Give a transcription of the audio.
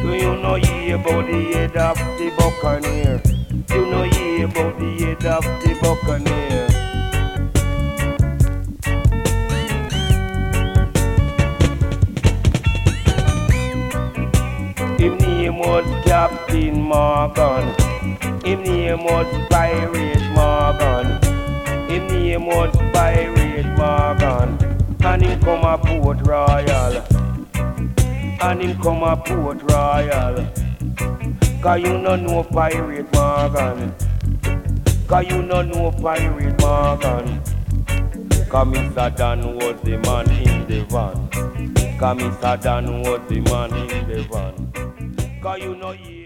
Do you know ye about the head of the buccaneer? You know ye about the head of the buccaneer? Him name was Captain Morgan. Him name was Pirate Morgan. Him name was Pirate Morgan. And him come a Port Royal. And him come a Port Royal. Cause you no know Pirate Morgan. Cause you no know Pirate Morgan. Cause Mr. Dan was the man in the van. Cause Mr. Dan was the man in the van. Cause you know he